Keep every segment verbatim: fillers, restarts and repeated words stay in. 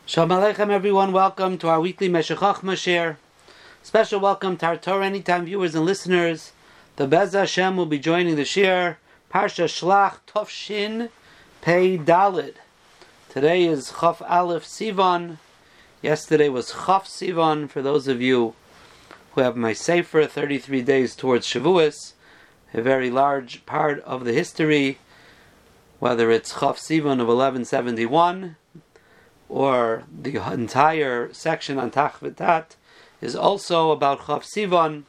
Shalom Aleichem, everyone. Welcome to our weekly Meshech Chochmah share. Special welcome to our Torah Anytime viewers and listeners. The Bez Hashem will be joining the share. Parsha Shlach Tov Shin Pei Dalid. Today is Chaf Aleph Sivan. Yesterday was Chaf Sivan. For those of you who have my Sefer, thirty-three days towards Shavuos, a very large part of the history, whether it's Chaf Sivan of eleven seventy-one, or the entire section on Tach V'Tat is also about Chaf Sivan.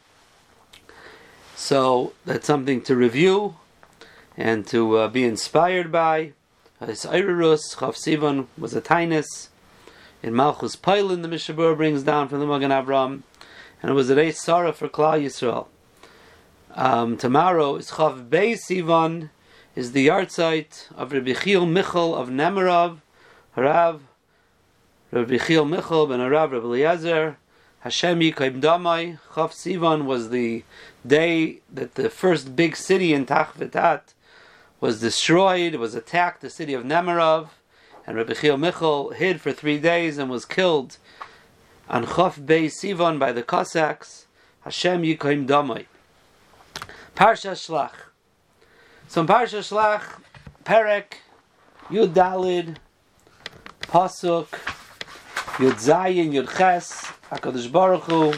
So that's something to review and to uh, be inspired by. This Eirurus, Chaf Sivan was a tainus in Malchus Pailin, the Mishabur brings down from the Magen Avraham, and it was a Reis Sarah for Klal Yisrael. Um, tomorrow is Chaf Bei Sivan, is the yahrzeit of Rabbi Chiel Michal of Nemerov, Harav Rabbi Chiel Michal ben Harav Rabbi Eliezer, Hashem Yikaim Damai. Chaf Sivan was the day that the first big city in Tach V'Tat was destroyed, was attacked, the city of Nemerov, and Rabbi Chiel Michal hid for three days and was killed on Chaf Bei Sivan by the Cossacks. Hashem Yikaim Damai. Parsha Shlach. So in Parsha Shlach, Perek, Yud Dalid, Pasuk, Yud Zayin, Yud Ches, HaKadosh Baruch Hu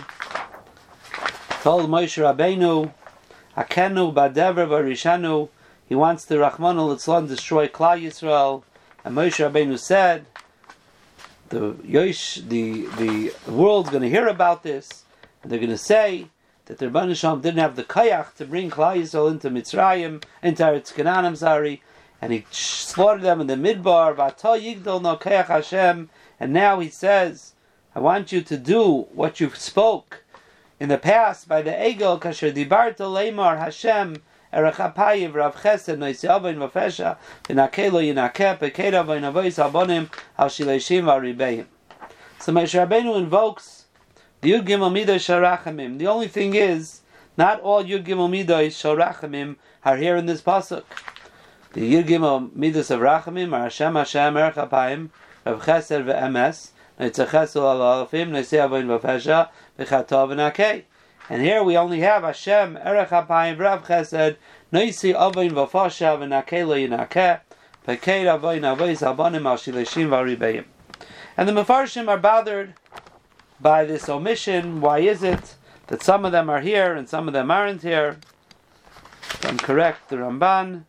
told Moshe Rabbeinu, Hakenu Badever Varishanu, he wants to Rachmana Litzlan destroy Klal Yisrael, and Moshe Rabbeinu said, the Yosh, the the world's going to hear about this, and they're going to say that the Rebbeinu Shalom didn't have the kayach to bring Klal Yisrael into Mitzrayim, into Eretz Canaan, I'm sorry, and he slaughtered them in the Midbar, V'ata Yigdol no kayach Hashem. And now he says, I want you to do what you spoke in the past by the Egel, Kasher Dibarto Leimar Hashem, Erech HaPayiv, Rav Chesed, Noisi Avain Vafesha, V'nakelo Yinakeh, Pekeda Vainavois Abonim, Al Shileshim V'aribeim. So Moshe Rabbeinu invokes the Yud Gimel Midos Sharachamim. The only thing is, not all Yud Gimel Midos Sharachamim are here in this pasuk. The Yud Gimel Midos of Rachamim are Hashem, Hashem, Erech HaPayim, Rav Chesed ve'emes, Neitzachesel al-alafim, Neisei avoin v'fesha, v'chatov v'nakei. And here we only have Hashem, Erech HaPayim, Rav Chesed, Neisei avoin v'fesha, v'nakei lo yinakeh, Pekei avoin avois abonim al shileshim v'aribeim. And the Mefarshim are bothered by this omission. Why is it that some of them are here and some of them aren't here? If I'm correct, the Ramban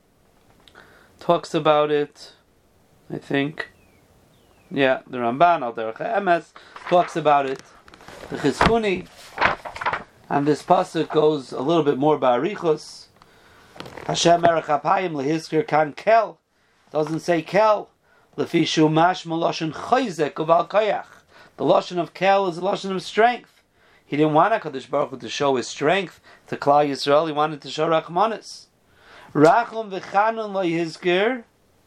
talks about it, I think. Yeah, the Ramban, Al Derech HaEmes, talks about it. The Chizkuni, and this pasuk goes a little bit more ba'arichos. Hashem Erech HaPayim lehizkir kan kel, doesn't say kel. Lefi shumash maloshen chayzek uval koyach. The lashon of kel is the lashon of strength. He didn't want HaKadosh Baruch Hu to show his strength to Klal Yisrael. He wanted to show Rachmanis. Rachum v'chanun lehizkir.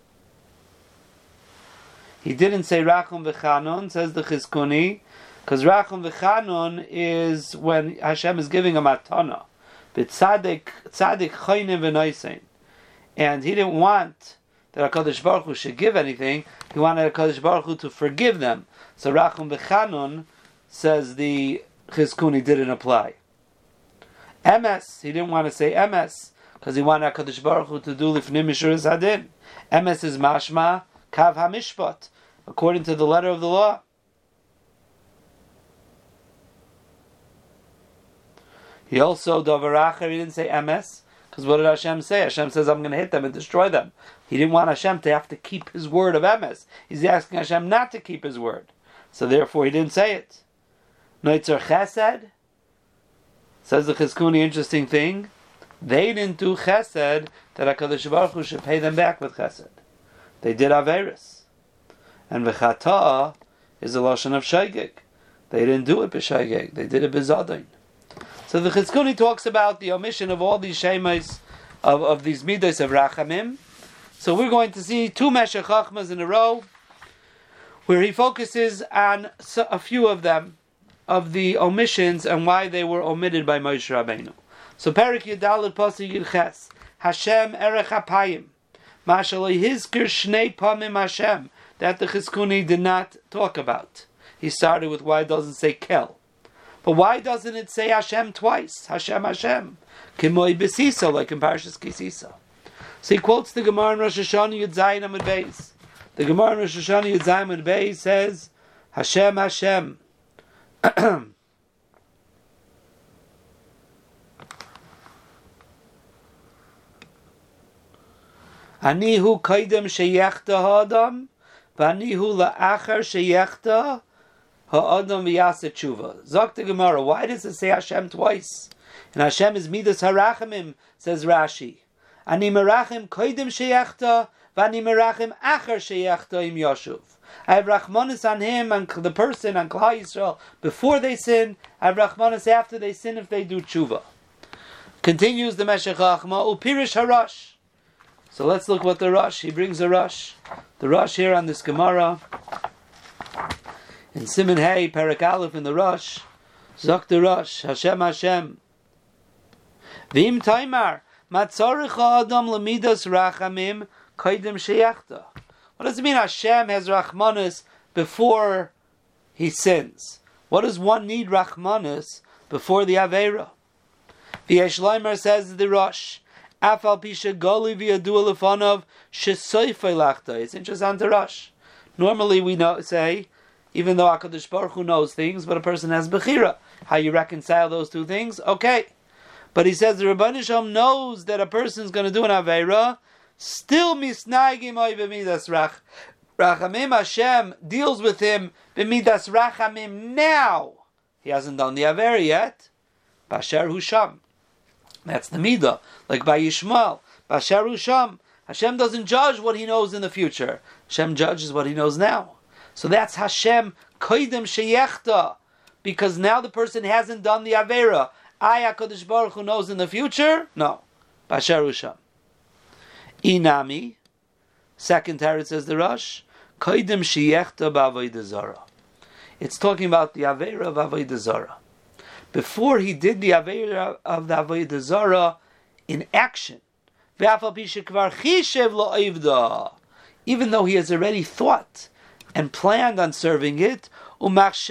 He didn't say Rachum v'Chanun, says the Chizkuni, because Rachum v'Chanun is when Hashem is giving a matana. But Tzadik, Tzadik Chayne v'Noisein. And he didn't want that HaKadosh Baruch Hu should give anything, he wanted HaKadosh Baruch Hu to forgive them. So Rachum v'Chanun, says the Chizkuni, didn't apply. Emes, he didn't want to say Emes, because he wanted HaKadosh Baruch Hu to do Lifnim Mishuras Hadin. Emes is Mashma, Kav HaMishpat, according to the letter of the law. He also, Dovaracher, he didn't say M S, because what did Hashem say? Hashem says, I'm going to hit them and destroy them. He didn't want Hashem to have to keep his word of M S. He's asking Hashem not to keep his word. So therefore he didn't say it. Noitzer Chesed, says the Chizkuni, interesting thing, they didn't do Chesed that HaKadosh Baruch Hu should pay them back with Chesed. They did Averis. And V'chata is a lashon of Shaygeg. They didn't do it b'Shaygeg. They did it b'Zadain. So the Chizkuni talks about the omission of all these Shemais, of, of these Midos of Rachamim. So we're going to see two Meshech Chochmas in a row, where he focuses on a few of them, of the omissions and why they were omitted by Moshe Rabbeinu. So Perek Yudalid Pasuk Yud Ches, Hashem Erech HaPayim, Mashaloi Hizkir Shnei Pamim Hashem, that the Chizkuni did not talk about. He started with why it doesn't say Kel. But why doesn't it say Hashem twice? Hashem, Hashem. Kimoi Besisa, like in Parshas Kisisa. So he quotes the Gemara in Rosh Hashanah Yud Zayin Amud Beis. The Gemara in Rosh Hashanah Yud Zayin Amud Beis says, Hashem, Hashem. Anihu kaidem sheyechta ha'adam, v'anihu la'achar sheyechta ha'adam v'yaseh tshuva. Zok the Gemara, why does it say Hashem twice? And Hashem is Midas Harachamim, says Rashi. Ani merachim kaidem sheyechta, v'ani merachim achar sheyechta im yashuv. I have Rachmanis on him, and the person, on Klal Yisrael, before they sin. I have Rachmanis after they sin if they do tshuva. Continues the Meshech Chachma, Upirish Harash. So let's look what the Rush, he brings a Rush. The Rush here on this Gemara, in Siman Hey, Perek Aleph in the Rush, Zok the Rush, Hashem Hashem. V'im Taimar, Matzorich Ha'adam Lemidas Rachamim, Kaidem Sheyachta. What does it mean Hashem has Rachmanis before he sins? What does one need Rachmanis before the Aveira? V'yesh Leimer says the Rush, Afal Pisha Goli v'yadu lefanov shesoifei lachta. It's interesting to Rush. Normally we know, say, even though HaKadosh Baruch Hu knows things, but a person has Bechira. How you reconcile those two things? Okay. But he says the Rebbeinu Shalom knows that a person is going to do an Aveira, still misnaigim oy b'midas rach. Rachamim Hashem deals with him b'midas rachamim now. He hasn't done the Aveira yet. Basher Husham. That's the Midah. Like by Yishmael. Basher Husham. Hashem doesn't judge what he knows in the future. Hashem judges what he knows now. So that's Hashem koidem sheyechta. Because now the person hasn't done the Aveira. I, HaKadosh Baruch Hu, knows in the future? No. Basher Husham. Inami, second Teretz says the Rosh, Koidim Sheyechta B'Avodah Zarah. It's talking about the Aveira of Avodah Zarah. Before he did the Aveira of the Avodah Zarah in action, even though he has already thought and planned on serving it, and when it comes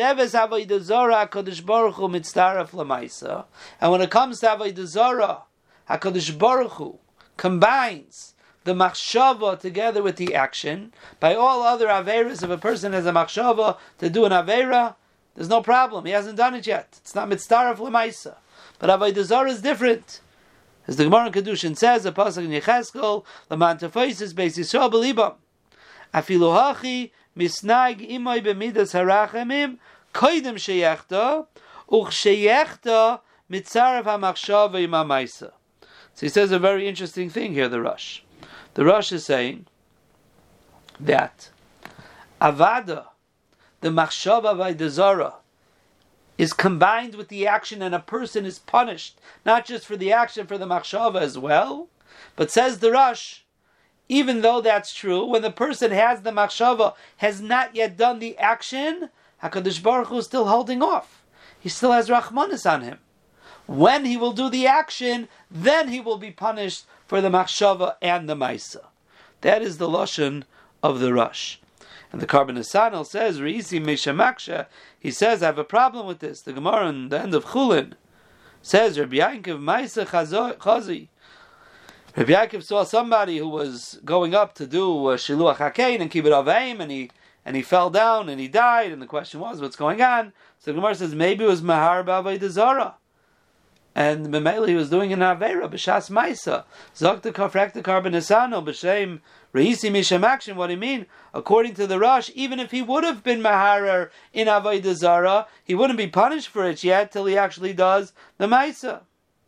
to Avodah Zarah, HaKadosh Baruch Hu combines the machshava together with the action. By all other averas, if a person has a machshava to do an avera, there's no problem. He hasn't done it yet. It's not mitzdaraf l'maisa. But Avodah Zarah is different. As the Gemara in Kedushin says, a pasuk in Yecheskel, l'man tefaisis beis Yisrael b'libam. Afilu hachi misnag imoy b'midas harachamim koidem sheyechta uch sheyechta mitzaraf hamachshava im ha'maisa. So he says a very interesting thing here, the Rush. The Rush is saying that Avada, the Machshava Avodah Zarah, is combined with the action, and a person is punished, not just for the action, for the Machshava as well. But says the Rush, even though that's true, when the person has the Machshava, has not yet done the action, HaKadosh Baruch Hu is still holding off. He still has Rachmanis on him. When he will do the action, then he will be punished for the machshava and the maisa. That is the lashon of the Rush. And the Karban Hasanel says, Reisi Meshamaksha, he says, I have a problem with this. The Gemara in the end of Chulin says, Rabbi Yaakov Maisa Chazi. Rabbi Yaakov saw somebody who was going up to do uh, Shiluach HaKein and Kibbut Aveim, and he and he fell down and he died, and the question was, what's going on? So the Gemara says, maybe it was Mahar B'Avodah Zarah. And Memele, he was doing an Aveira, B'Shas Maisa. Zok the Kafrak the Karban Hasanel, B'Shem, Reisi Mishamakshin, what do you mean? According to the Rush, even if he would have been Maharer in Avodah Zarah, he wouldn't be punished for it yet till he actually does the Maisa.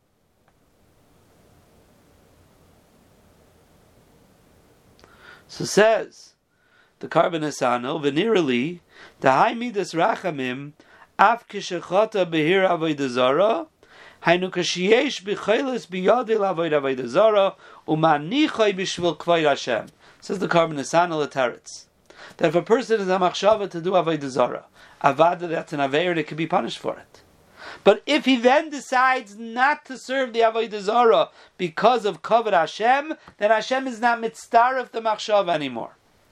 So says the Karban Hasanel, Venirali, the High Midas Rachamim, Af Kishachata Behir Avodah Zarah, Hainu kashiyesh b'chaylis b'yadei l'avoid avodah zara umanichai b'shvil kvayid Hashem. Says the Karban Hasanel Teretz that if a person is a machshava to do avodah zara, avada, that's an aveir, that can be punished for it. But if he then decides not to serve the avodah zara because of kavod Hashem, then Hashem is not mitzdaref the machshava anymore.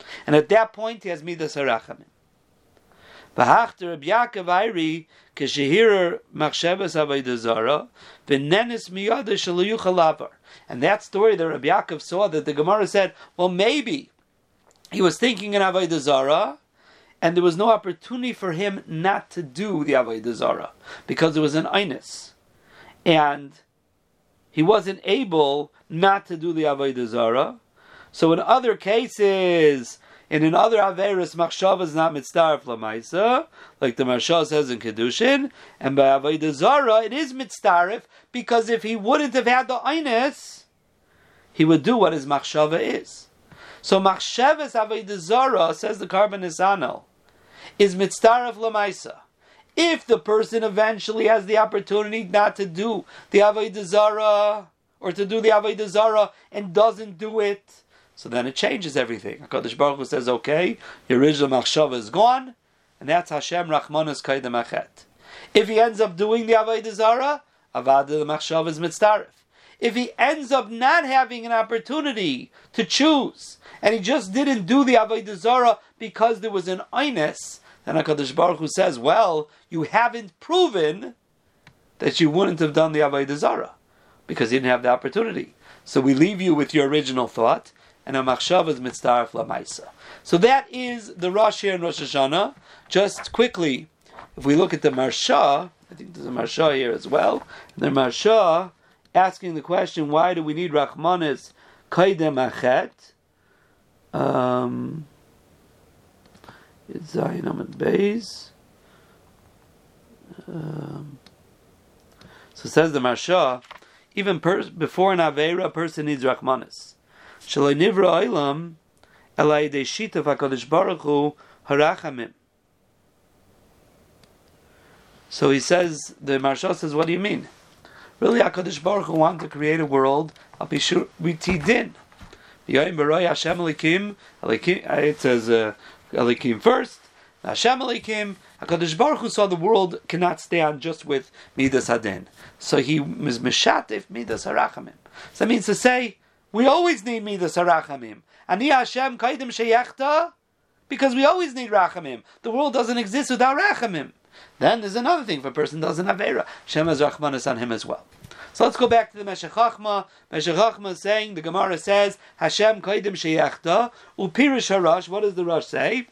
And at that point, he has Midas HaRachamim. V'hachter Reb Yaakov Ayri k'shehirer machshavas avodah zara v'nenis miyada shelo yuchal lavar. And that story that Reb Yaakov saw, that the Gemara said, well, maybe he was thinking in avodah zara, and there was no opportunity for him not to do the avodah zara because it was an einus, and he wasn't able not to do the avodah zara. So in other cases, and in other averos, machshava is not mitzdaref lamaisa, like the Maharsha says in Kedushin, and by avodah zara it is mitzdaref, because if he wouldn't have had the einus, he would do what his machshava is. So machshavas avodah zara, says the Karban Nisanel, is mitzdaref lamaisa. If the person eventually has the opportunity not to do the avodah zara, or to do the avodah zara and doesn't do it, so then it changes everything. HaKadosh Baruch Hu says, okay, your original machshava is gone, and that's Hashem Rachmanas Kaidem Achet. If he ends up doing the avodah zara, avodah the machshava is mitzdaref. If he ends up not having an opportunity to choose, and he just didn't do the avodah zara because there was an einus, then HaKadosh Baruch Hu says, well, you haven't proven that you wouldn't have done the avodah zara because you didn't have the opportunity. So we leave you with your original thought, and a machshava is mitzdaref lamaisa. So that is the Rosh here in Rosh Hashanah. Just quickly, if we look at the Maharsha, I think there's a Maharsha here as well. The Maharsha asking the question, why do we need Rachmanis Kaidem Achet? Um, it's Zayin Amud Beis. Um, so says the Maharsha, even per- before an Aveira, a person needs Rachmanis. Shalai nivra olam elai de shita v'HaKadosh Baruch Hu harachamim. So he says, the Maharsha says, what do you mean? Really, HaKadosh Baruch Hu wanted to create a world al pishur v'tidin. Yayim b'roi Hashem Elikim, it says uh, Elikim first, Hashem Elikim. HaKadosh Baruch Hu saw the world cannot stand just with Midas Hadin. So he was Meshatif Midas HaRachamim. So that means to say, we always need Midas HaRachamim. Ani Hashem Kaidim Sheyechta, because we always need Rachamim. The world doesn't exist without Rachamim. Then there's another thing, if a person doesn't have Eira, Hashem has Rachmanis on him as well. So let's go back to the Meshech Chochmah. Meshech Chochmah is saying, the Gemara says, Hashem Kaidim Sheyechta, Upirish Harash, what does the Rosh say?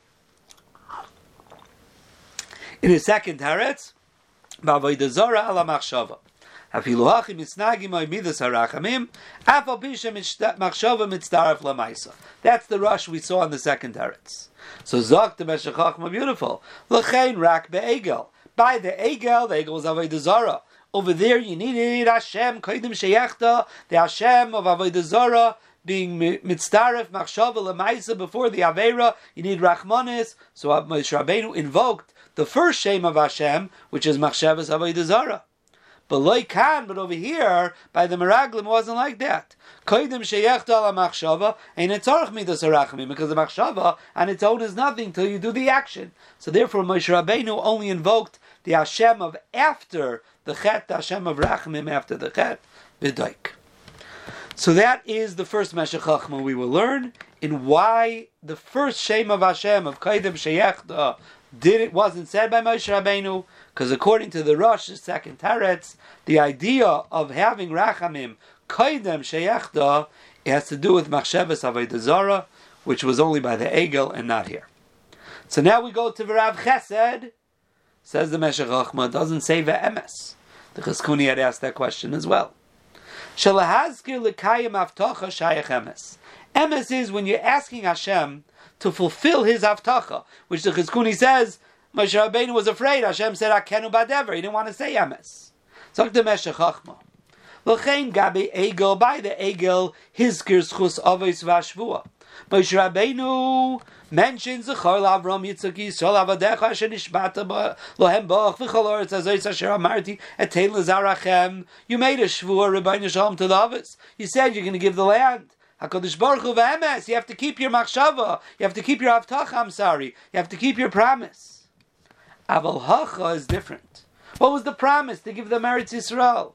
In his second Teretz, Ba'avodah Zara ala Machshava. Afilu hachim misnagim oy midas harachamim, afal pishem machshava mitzdaref lamaisa. That's the rush we saw in the second Teretz. So Zok the Meshech Chochmah, beautiful. L'chein rak be'egel. By the egel, the egel is avodah zara. Over there, you need Hashem koidim sheyechta, the Hashem of avodah zara being mitzdaref machshava lamaisa before the avera. You need Rachmanis. So Moshe Rabbeinu invoked the first shame of Hashem, which is machshavas avodah zara. But like can, but over here, by the Meraglim, it wasn't like that. Koidim sheyechta ala machshava, and it's arch midas harachamim, because the machshava on its own is nothing till you do the action. So therefore, Moshe Rabbeinu only invoked the Hashem of after the chet, the Hashem of rachamim after the chet, v'daik. So that is the first Meshech Chochmah we will learn in why the first shame of Hashem of koidim sheyechta did it wasn't said by Moshe Rabbeinu, because according to the Rosh's second Teretz, the idea of having Rachamim Kaidem Sheyechta has to do with Machshavas Avodah Zara, which was only by the Egel and not here. So now we go to V'Rav Chesed. Says the Meshech Chochmah, doesn't say Ve'emes. The Chizkuni had asked that question as well. Shalahazkir L'Kayim Avtocha Shayach Emes. Emes is when you're asking Hashem to fulfill his Avtocha, which the Chizkuni says, Moshe Rabbeinu was afraid. Hashem said, Akenu Badever. He didn't want to say Emes. So the Meshech Chochmah. L'chein gabi Egel, by the Egel, his kirschus avos v'ashvua. Moshe Rabbeinu mentions Zechor L'Avram Yitzchak Yisrael Avadecha Asher Nishbata Lohem Bach V'chol Oretz Azoyis Asher Amarti Etein L'Zarachem. You made a shvua, Rebbeinu Shalom, to the Avos. You said you're going to give the land. HaKadosh Baruch Hu v'emes. You have to keep your machshava. You have to keep your avtacha. I'm sorry. You have to keep your promise. Aval hacha is different. What was the promise to give them Eretz Yisrael?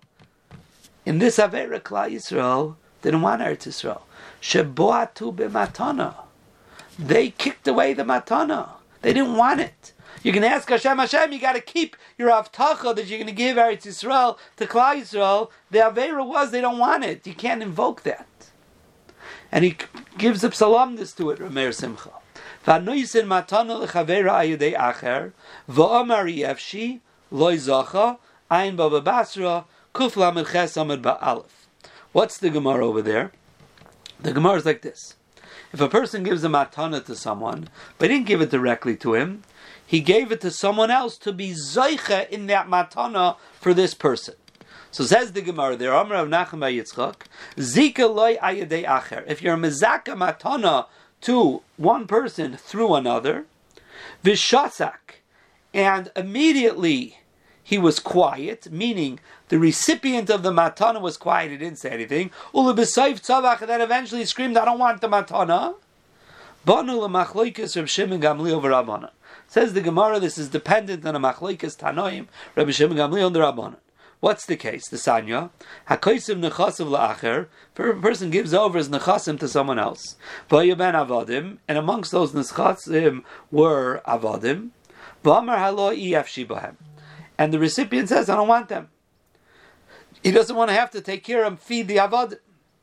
In this Avera, Klal Yisrael didn't want Eretz Yisrael. Sheboatu b'matana. they kicked away the matana. They didn't want it. You can ask Hashem, Hashem, you got to keep your avtacha that you're going to give Eretz Yisrael to Klal Yisrael. The Avera was they don't want it. You can't invoke that. And he gives a psalamnus to it, Rameir Simcha. V'anoisin matana lechavera ayudei acher, v'omar yefshi, loy zacha, ayin baba basra, kuf lamed ches amid ba'alef. What's the Gemara over there? The Gemara is like this. If a person gives a matana to someone, but he didn't give it directly to him, he gave it to someone else to be zoicha in that matana for this person. So says the Gemara there, Amar Rav Nachman bar Yitzchak, Zika loy ayadei acher. If you're a mezaka matana to one person through another, vishasak, and immediately he was quiet, meaning the recipient of the matana was quiet, he didn't say anything, ulebesayv tzavach, and then eventually screamed, I don't want the matana. Banu lemachloikis Reb Shimon Gamliel v'Rabbanan. Says the Gemara, this is dependent on a machloikis Tanoim, Reb Shimon Gamliel and the Rabbanan. What's the case? The Sanya, hakoisim nechasim la'acher, if a person gives over his nechasim to someone else, v'yoben avodim, and amongst those nechasim were avodim, v'amar halo iyafshi bahem, and the recipient says, I don't want them. He doesn't want to have to take care of and feed the avodim.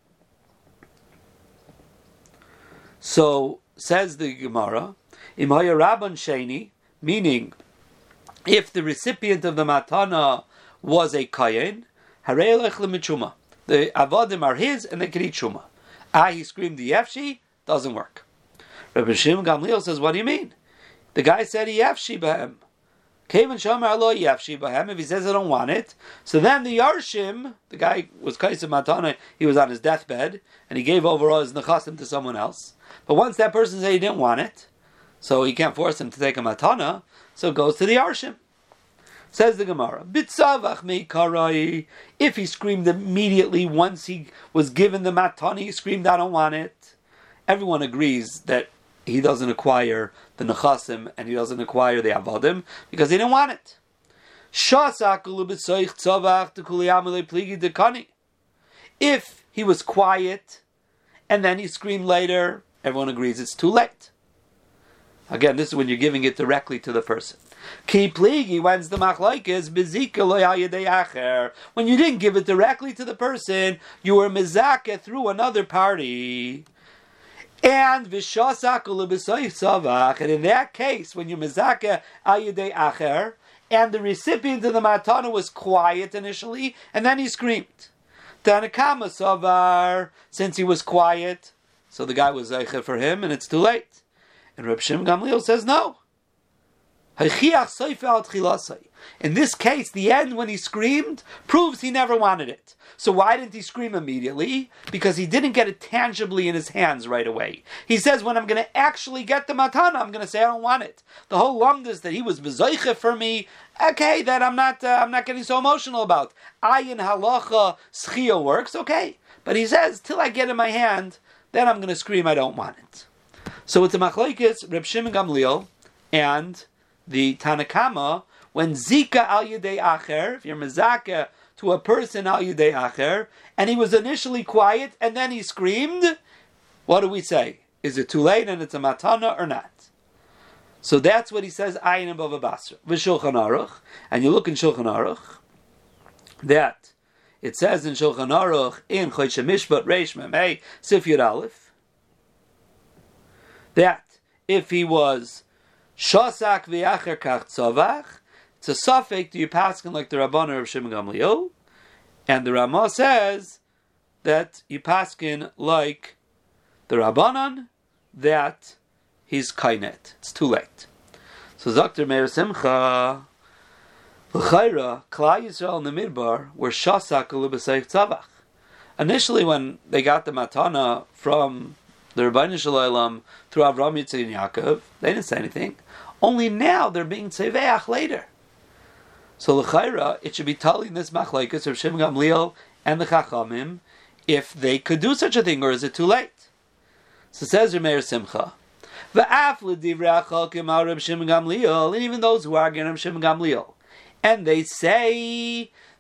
So, says the Gemara, imaya rabban sheni, meaning, if the recipient of the matana was a kayin, harei lech lemichuma. The avodim are his, and they can eat shuma. Ah, he screamed the yefshi, doesn't work. Rabbi Shimon Gamliel says, what do you mean? The guy said yefshi b'hem. Kevin Shomer lo yefshi b'hem. If he says I don't want it, so then the yarshim, the guy was kaisim matana, he was on his deathbed, and he gave over all his nechasim to someone else. But once that person said he didn't want it, so he can't force him to take a matana, so it goes to the yarshim. Says the Gemara, Bitzavach me karai. If he screamed immediately once he was given the matana, he screamed, I don't want it. Everyone agrees that he doesn't acquire the nechasim and he doesn't acquire the avodim because he didn't want it. If he was quiet and then he screamed later, everyone agrees it's too late. Again, this is when you're giving it directly to the person. Ki pligi, when's the machlokes? Bezika lo yayadei acher. When you didn't give it directly to the person, you were mezaka through another party. And vishasak ulebesayif savach. And in that case, when you mezaka ayadei acher, and the recipient of the matana was quiet initially, and then he screamed. Tanakama savar, since he was quiet, so the guy was zeicha for him, and it's too late. And Reb Shimon Gamliel says no. In this case, the end when he screamed proves he never wanted it. So why didn't he scream immediately? Because he didn't get it tangibly in his hands right away. He says, when I'm going to actually get the matana, I'm going to say I don't want it. The whole lumdus that he was bezoiche for me, okay, that I'm not uh, I'm not getting so emotional about. Ayin halacha schia works, okay. But he says, till I get it in my hand, then I'm going to scream I don't want it. So it's a machlokes, Reb Shimon Gamliel, and the Tanakama, when Zika al Yudei Acher, if you're Mezaka to a person al Yudei Acher, and he was initially quiet and then he screamed, what do we say? Is it too late and it's a matana or not? So that's what he says, Ayin and Bava Basra. V'Shulchan Aruch, and you look in Shulchan Aruch, that it says in Shulchan Aruch, in Chodesh Mishpat Reish Mem Hey Sif Yud Aleph, that if he was Shasak v'yacher kach tzavach, it's a suffix do you paskin like the Rabbanan of Shimon Gamliel, and the Ramah says that you paskin like the Rabbanan that he's kainet. It's too late. So Doctor Meir Simcha, l'chayra Klal Yisrael in the Midbar were Shasak l'b'seif tzavach. Initially, when they got the matana from the Rebbeinu Shalom through Avraham, Yitzchak, and Yaakov, they didn't say anything. Only now they're being tzeveach later. So l'chayra, it should be telling this machlokes of Shimon Gamliel and the Chachamim if they could do such a thing, or is it too late? So says Meir Simcha, v'af l'divrei hachalkim al Reb Shimon Gamliel, and even those who argue on Shimon Gamliel, and they say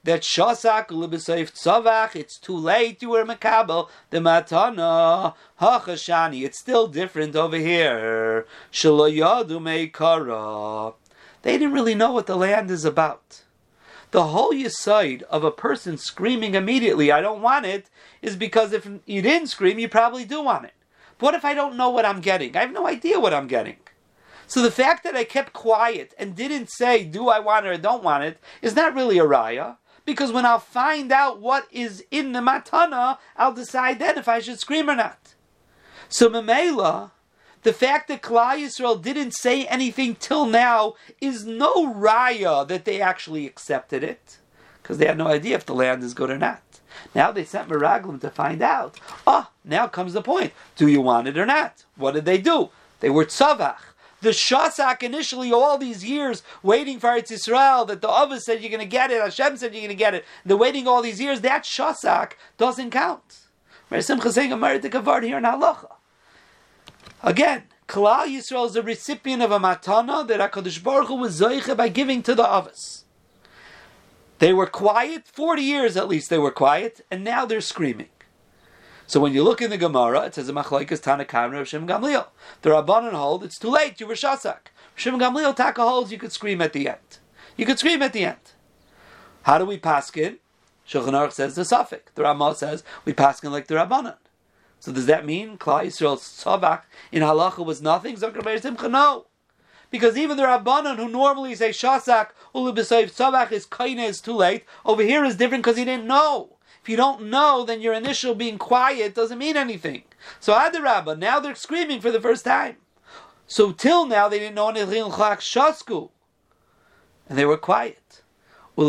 that shasak ulibesayf tzavach, it's too late, you were makabel, the matana, hachashani, it's still different over here. Shaloyadu meikara. They didn't really know what the land is about. The whole yesod of a person screaming immediately, I don't want it, is because if you didn't scream, you probably do want it. But what if I don't know what I'm getting? I have no idea what I'm getting. So the fact that I kept quiet and didn't say, do I want it or don't want it, is not really a raya. Because when I'll find out what is in the matana, I'll decide then if I should scream or not. So Memela, the fact that Klal Yisrael didn't say anything till now is no raya that they actually accepted it. Because they had no idea if the land is good or not. Now they sent Meraglim to find out. Ah, now comes the point. Do you want it or not? What did they do? They were tzavach. The shasak initially, all these years, waiting for Eretz Yisrael, that the Avos said you're going to get it, Hashem said you're going to get it. They're waiting all these years. That shasak doesn't count. Mer Simcha saying a merit kavod here in halacha. Again, Klal Yisrael is a recipient of a matana that HaKadosh Baruch Hu was zoiche by giving to the Avos. They were quiet, forty years at least they were quiet, and now they're screaming. So when you look in the Gemara, it says a machlokes Tana Kama Rav Shimon Gamliel. The Rabbanan hold it's too late. You were shasak. Rav Shimon Gamliel Taka holds you could scream at the end. You could scream at the end. How do we paskin? Shulchan Aruch says the suffix. The Ramah says we paskin like the Rabbanan. So does that mean Klal Yisrael's tzavach in halacha was nothing? Zakar Beis Simcha, no. Because even the Rabbanan who normally say shasak ulibesayv tzavach is kaina is too late. Over here is different because he didn't know. If you don't know, then your initial being quiet doesn't mean anything. So Adarabba, now they're screaming for the first time. So till now they didn't know anything shasku, and they were quiet. So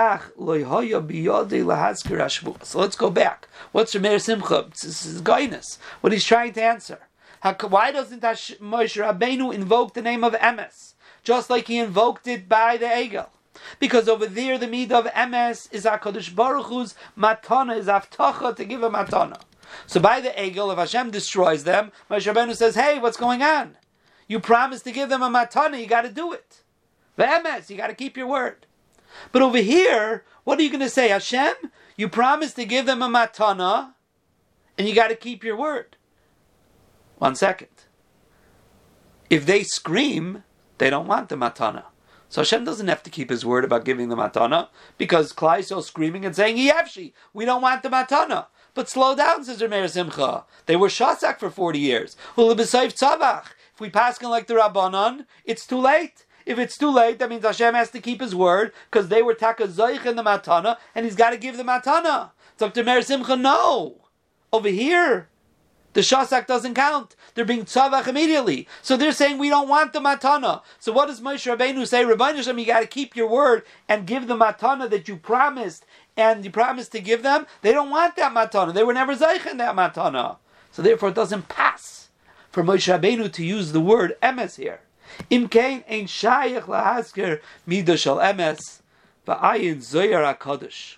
let's go back. What's Rameir Simcha? This is Gainus. What he's trying to answer. Why doesn't Moshe Rabbeinu invoke the name of Emes, just like he invoked it by the Egel? Because over there, the midah of Emes is HaKadosh Baruch Hu's matana, is avtacha to give a matana. So by the Egel, if Hashem destroys them, Moshe Rabbeinu says, hey, what's going on? You promised to give them a matana, you got to do it. The Emes, you got to keep your word. But over here, what are you going to say? Hashem, you promised to give them a matana, and you got to keep your word. One second. If they scream, they don't want the matana. So Hashem doesn't have to keep his word about giving the matana, because Klal Yisrael is screaming and saying, Yevshi, we don't want the matana. But slow down, says Rameir Simcha. They were shasak for forty years. If we pass like the Rabbanan, it's too late. If it's too late, that means Hashem has to keep his word, because they were taka zoich in the matana, and he's got to give the matana. So Doctor Rameir Simcha, no. Over here, the shasak doesn't count. They're being tzavach immediately. So they're saying we don't want the matana. So what does Moshe Rabbeinu say? Rabbeinu Hashem, you got to keep your word and give the matana that you promised, and you promised to give them. They don't want that matana. They were never zeich in that matana. So therefore it doesn't pass for Moshe Rabbeinu to use the word emes here. Im kein ein shayach lahasker midah shel emes va'ayin zoyar HaKadosh.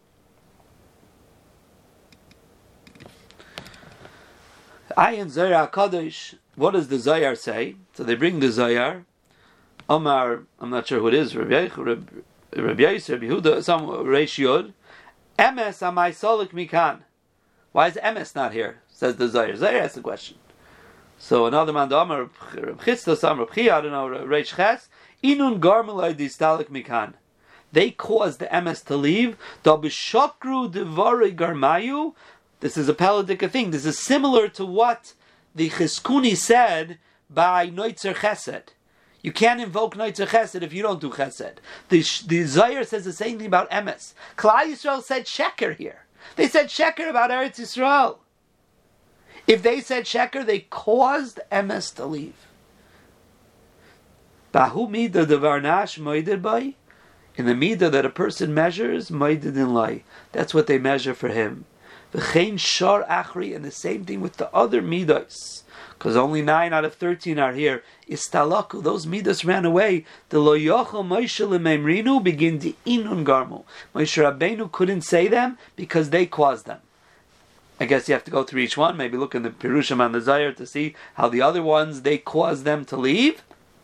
Ayin Zoyar HaKadosh, what does the Zoyar say? So they bring the Zoyar. Omar, I'm not sure who it is, Rabbi Yosef, Rabbi Yehuda, some Reish Yod. Emes amai solik mikan. Why is Emes not here? Says the Zoyar. Zoyar asks the question. So another man, Omar, Reb Chitzda, some Reb Chia, I don't know, Reish Ches. Inun garmelai distalik mikan. They caused the Emes to leave. Da b'shokru devarei garmayu. This is a Paladika thing. This is similar to what the Chizkuni said by Noitzer Chesed. You can't invoke Noitzer Chesed if you don't do Chesed. The, the Zohar says the same thing about Emes. Klal Yisrael said Sheker here. They said Sheker about Eretz Yisrael. If they said Sheker, they caused Emes to leave. Bahu midah devarnash moided by. In the midah that a person measures, moided in lay. That's what they measure for him. V'chein shar achri, and the same thing with the other midas, because only nine out of thirteen are here. Istalaku, those midas ran away. The lo yochel Moshe lememrinu begin the inun garmu. Moshe Rabbeinu couldn't say them because they caused them. I guess you have to go through each one. Maybe look in the Pirushim on the Zohar to see how the other ones they caused them to leave.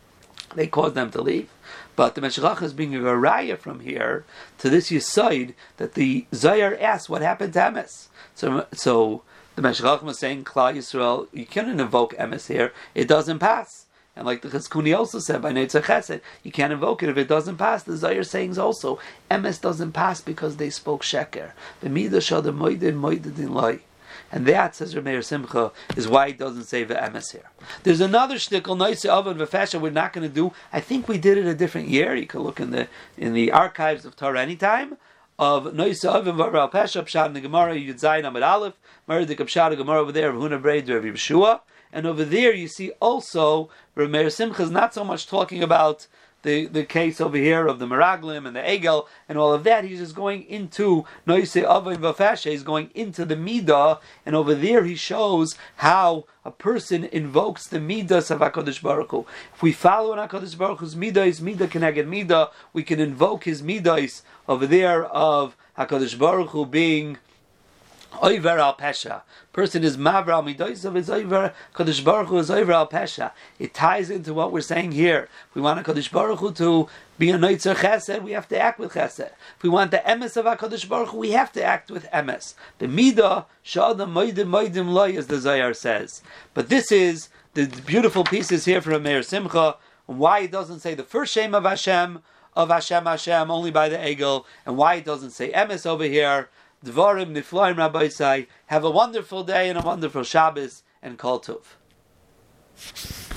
they caused them to leave. But the Meshech is being a raya from here to this Yesod that the Zohar asks what happened to Emes. So, so the Meshech was saying, Klal Yisrael, you can't invoke Emes here; it doesn't pass. And like the Chizkuni also said by Neitzach Chesed, you can't invoke it if it doesn't pass. The Zohar saying also, Emes doesn't pass because they spoke Sheker. The Midah Shada Moedin Moedin Loi. And that, says Rav Meir Simcha, is why it doesn't say the emes here. There's another shtickle, Noise Oven V'Fesha, we're not going to do. I think we did it a different year. You can look in the in the archives of Torah anytime, of Noise Oven V'Ral Pesha, Pshat in the Gemara, Yud Zayin Amid Aleph, Meridik Pshat Gemara over there, of Huna Breid, Rav Yeshua. And over there you see also, Rav Meir Simcha is not so much talking about The, the case over here of the Meraglim and the Egel and all of that. He's just going into Noise Avim Vafashe. He's going into the Midah, and over there he shows how a person invokes the Midas of HaKadosh Baruch Hu. If we follow in HaKadosh Baruch Hu's Midah, is Midah Keneged Midah, we can invoke his Midas over there of HaKadosh Baruch Hu being Oiver al Pesha. Person is Mavra al Midois of his Oiver, Kadosh Baruch Hu is Oiver al Pesha. It ties into what we're saying here. If we want a Kadosh Baruch Hu to be a Noitzer Chesed, we have to act with Chesed. If we want the Emes of HaKadosh Baruch Hu, we have to act with Emes. The Midah, Shadam Moidim Moidim Loi, as the Zohar says. But this is the beautiful pieces here from Meir Simcha, and why it doesn't say the first Shem of Hashem, of Hashem Hashem, only by the Egel, and why it doesn't say Emes over here. Dvarim Niflaim Rabbi Say. Have a wonderful day and a wonderful Shabbos and Kol Tov.